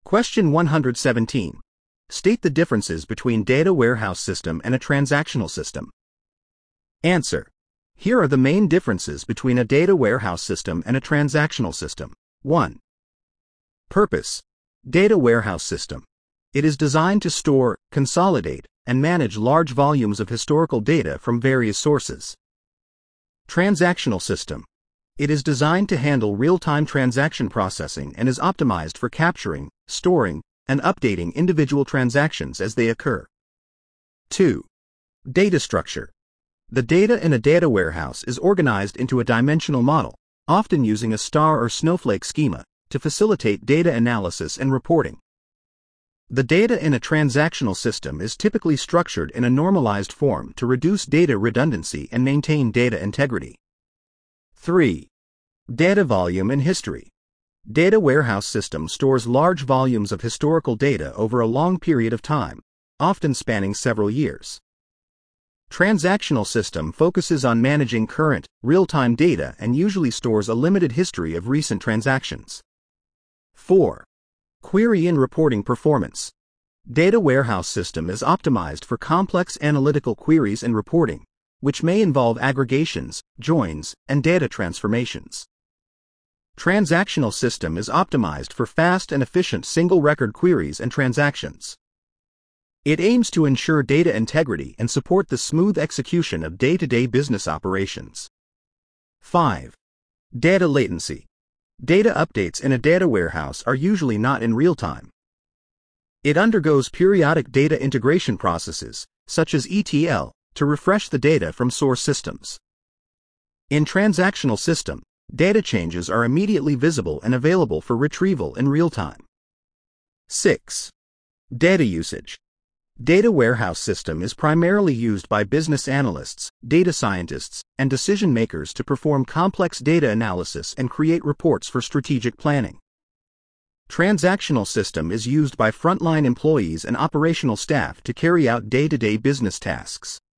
Question 117. State the differences between data warehouse system and a transactional system. Answer. Here are the main differences between a data warehouse system and a transactional system. 1. Purpose. Data warehouse system. It is designed to store, consolidate, and manage large volumes of historical data from various sources. Transactional system. It is designed to handle real-time transaction processing and is optimized for capturing, storing, and updating individual transactions as they occur. 2. Data structure. The data in a data warehouse is organized into a dimensional model, often using a star or snowflake schema, to facilitate data analysis and reporting. The data in a transactional system is typically structured in a normalized form to reduce data redundancy and maintain data integrity. 3. Data volume and history. Data warehouse system stores large volumes of historical data over a long period of time, often spanning several years. Transactional system focuses on managing current, real-time data and usually stores a limited history of recent transactions. 4. Query and reporting performance. Data warehouse system is optimized for complex analytical queries and reporting, which may involve aggregations, joins, and data transformations. Transactional system is optimized for fast and efficient single-record queries and transactions. It aims to ensure data integrity and support the smooth execution of day-to-day business operations. 5. Data latency. Data updates in a data warehouse are usually not in real time. It undergoes periodic data integration processes, such as ETL, to refresh the data from source systems. In transactional system, data changes are immediately visible and available for retrieval in real time. 6. Data usage. Data warehouse system is primarily used by business analysts, data scientists, and decision makers to perform complex data analysis and create reports for strategic planning. Transactional system is used by frontline employees and operational staff to carry out day-to-day business tasks.